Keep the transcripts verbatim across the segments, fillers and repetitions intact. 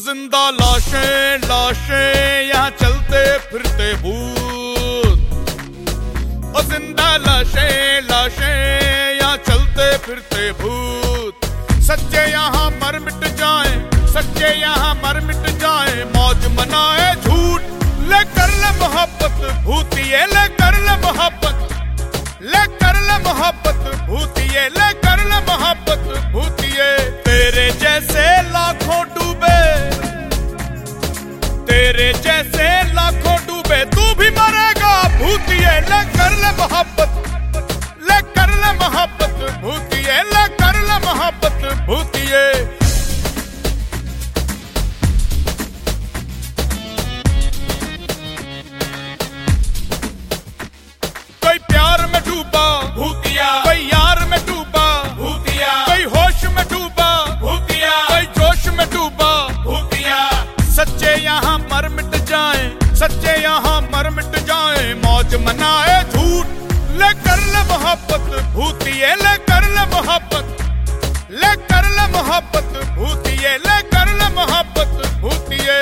जिंदा लाशें लाशें यहाँ चलते फिरते भूत। ओ जिंदा लाशें लाशें यहाँ चलते फिरते भूत। सच्चे यहाँ मर मिट जाए, सच्चे यहाँ मर मिट जाए, मौज मनाए झूठ। ले कर ले मोहब्बत भूतिए, ले कर ले मोहब्बत, ले कर ले मोहब्बत भूतिए, ले कर ले मोहब्बत भूतिए। तेरे जैसे लाखों डूबे, तेरे जैसे लाखों डूबे, तू भी मरेगा भूतिए। ले कर ले मोहब्बत, ले कर ले मोहब्बत भूतिए, ले कर ले मोहब्बत भूतिए। कोई प्यार में डूबा भूतिया, कोई यार में डूबा भूतिया, कोई होश में डूबा भूतिया, कोई जोश में डूबा भूतिया। सच्चे यहाँ मर मिट जाए, सच्चे यहाँ मर मिट जाए, मौज मनाए झूठ। ले कर ले मोहब्बत भूतिए, ले कर ले मोहब्बत, ले कर ले मोहब्बत भूतिए, ले कर ले मोहब्बत भूतिए।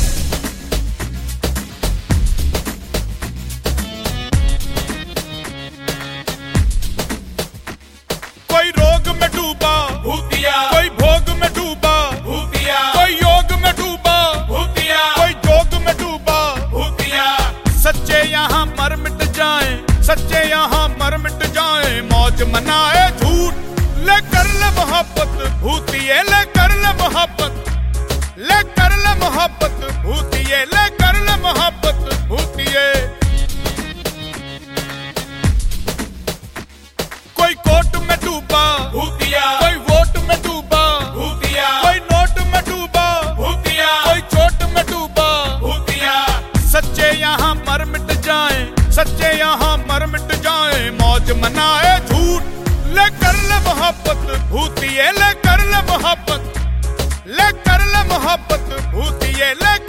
कोई रोग में डूबा भूतिया, कोई भोग में डूबा भूतिया, कोई योग में डूबा भूतिया, कोई जोग में डूबा भूतिया। सच्चे यहाँ मर मिट जाए, सच्चे यहाँ मर मिट जाए, मौज मनाए झूठ। ले कर ले मोहब्बत भूतिए, ले कर ले मोहब्बत, ले कर ले मोहब्बत भूतिए, ले कर ले मोहब्बत भूतिए। कोई कोर्ट में डूबा भूतिया, कोई वोट में डूबा भूतिया, कोई नोट में डूबा भूतिया, कोई चोट में डूबा भूतिया। सच्चे यहाँ मर मिट जाए, सच्चे यहाँ मर मिट जाए, मौज मनाए झूठ। ले कर ले मोहब्बत भूतिए, ले कर ले मोहब्बत, ले कर ले मोहब्बत भूतिए, ले